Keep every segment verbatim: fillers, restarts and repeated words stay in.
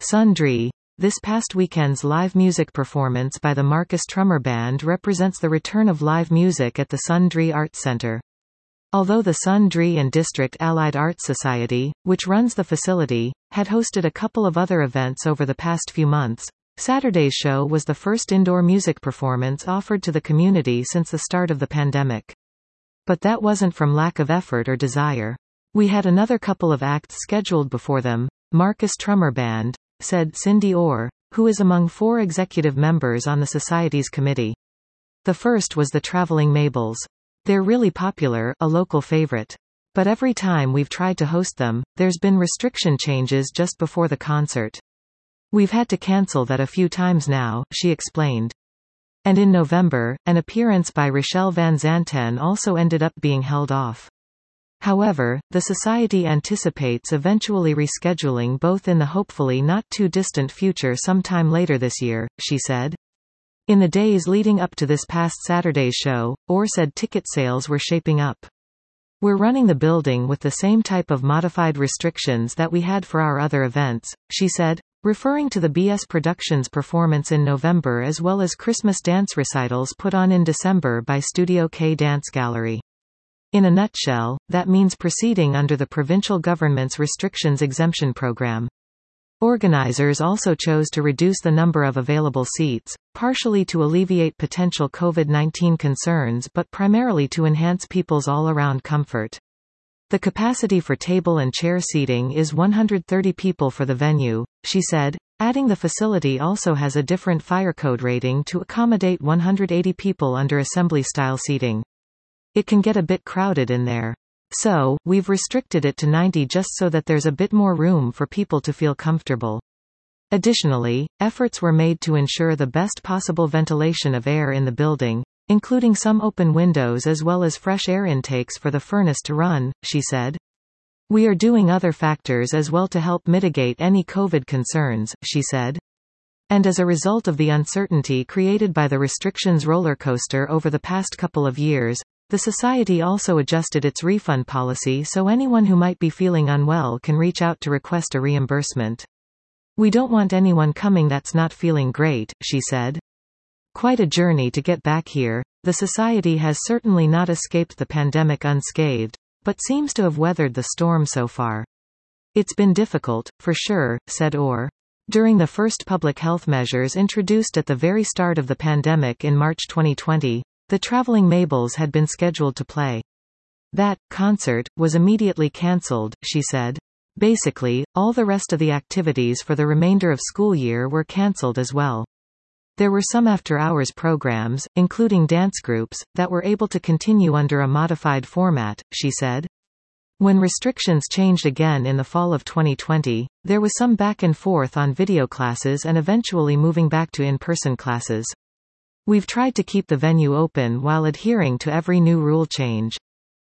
Sundry. This past weekend's live music performance by the Marcus Trummer Band represents the return of live music at the Sundry Arts Center. Although the Sundry and District Allied Arts Society, which runs the facility, had hosted a couple of other events over the past few months, Saturday's show was the first indoor music performance offered to the community since the start of the pandemic. But that wasn't from lack of effort or desire. We had another couple of acts scheduled before them, Marcus Trummer Band, said Cindy Orr, who is among four executive members on the Society's committee. The first was the Traveling Mabels. They're really popular, a local favorite. But every time we've tried to host them, there's been restriction changes just before the concert. We've had to cancel that a few times now, she explained. And in November, an appearance by Rochelle Van Zanten also ended up being held off. However, the Society anticipates eventually rescheduling both in the hopefully not too distant future sometime later this year, she said. In the days leading up to this past Saturday's show, Orr said ticket sales were shaping up. We're running the building with the same type of modified restrictions that we had for our other events, she said, referring to the B S Productions performance in November as well as Christmas dance recitals put on in December by Studio K Dance Gallery. In a nutshell, that means proceeding under the provincial government's restrictions exemption program. Organizers also chose to reduce the number of available seats, partially to alleviate potential COVID nineteen concerns but primarily to enhance people's all-around comfort. The capacity for table and chair seating is one hundred thirty people for the venue, she said, adding the facility also has a different fire code rating to accommodate one hundred eighty people under assembly-style seating. It can get a bit crowded in there. So, we've restricted it to ninety just so that there's a bit more room for people to feel comfortable. Additionally, efforts were made to ensure the best possible ventilation of air in the building, including some open windows as well as fresh air intakes for the furnace to run, she said. We are doing other factors as well to help mitigate any COVID concerns, she said. And as a result of the uncertainty created by the restrictions roller coaster over the past couple of years, the Society also adjusted its refund policy so anyone who might be feeling unwell can reach out to request a reimbursement. We don't want anyone coming that's not feeling great, she said. Quite a journey to get back here. The Society has certainly not escaped the pandemic unscathed, but seems to have weathered the storm so far. It's been difficult, for sure, said Orr. During the first public health measures introduced at the very start of the pandemic in March twenty twenty, the Traveling Mabels had been scheduled to play. That concert was immediately cancelled, she said. Basically, all the rest of the activities for the remainder of school year were cancelled as well. There were some after-hours programs, including dance groups, that were able to continue under a modified format, she said. When restrictions changed again in the fall of twenty twenty, there was some back and forth on video classes and eventually moving back to in-person classes. We've tried to keep the venue open while adhering to every new rule change.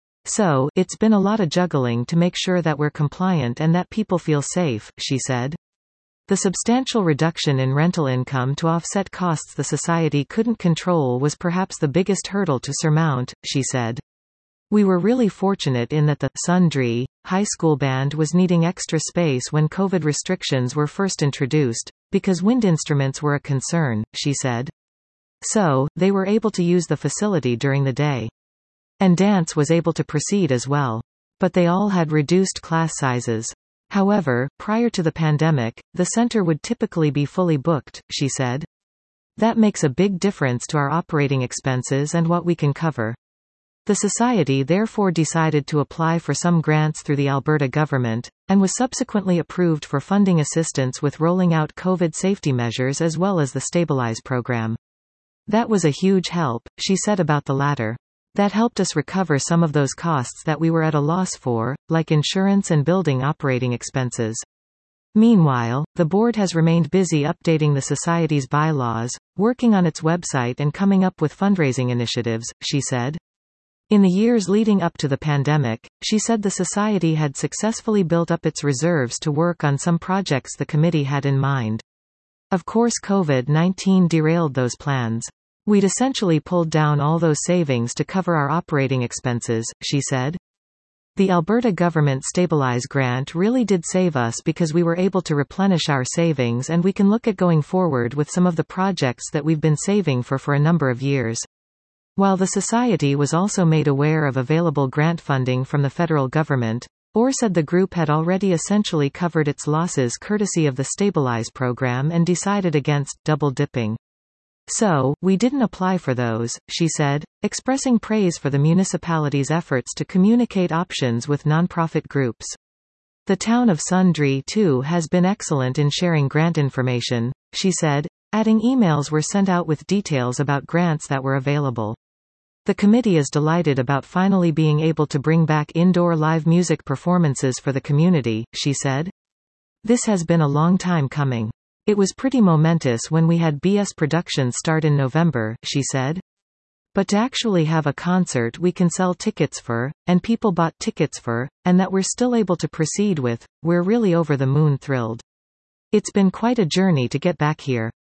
So, it's been a lot of juggling to make sure that we're compliant and that people feel safe, she said. The substantial reduction in rental income to offset costs the Society couldn't control was perhaps the biggest hurdle to surmount, she said. We were really fortunate in that the Sundry high school band was needing extra space when COVID restrictions were first introduced, because wind instruments were a concern, she said. So, they were able to use the facility during the day. And dance was able to proceed as well. But they all had reduced class sizes. However, prior to the pandemic, the center would typically be fully booked, she said. That makes a big difference to our operating expenses and what we can cover. The Society therefore decided to apply for some grants through the Alberta government, and was subsequently approved for funding assistance with rolling out COVID safety measures as well as the Stabilize program. That was a huge help, she said about the latter. That helped us recover some of those costs that we were at a loss for, like insurance and building operating expenses. Meanwhile, the board has remained busy updating the Society's bylaws, working on its website and coming up with fundraising initiatives, she said. In the years leading up to the pandemic, she said the Society had successfully built up its reserves to work on some projects the committee had in mind. Of course COVID nineteen derailed those plans. We'd essentially pulled down all those savings to cover our operating expenses, she said. The Alberta Government Stabilize Grant really did save us because we were able to replenish our savings, and we can look at going forward with some of the projects that we've been saving for for a number of years. While the Society was also made aware of available grant funding from the federal government, Orr said the group had already essentially covered its losses courtesy of the Stabilize program and decided against double-dipping. So, we didn't apply for those, she said, expressing praise for the municipality's efforts to communicate options with nonprofit groups. The town of Sundre, too, has been excellent in sharing grant information, she said, adding emails were sent out with details about grants that were available. The committee is delighted about finally being able to bring back indoor live music performances for the community, she said. This has been a long time coming. It was pretty momentous when we had B S Productions start in November, she said. But to actually have a concert we can sell tickets for, and people bought tickets for, and that we're still able to proceed with, we're really over the moon thrilled. It's been quite a journey to get back here.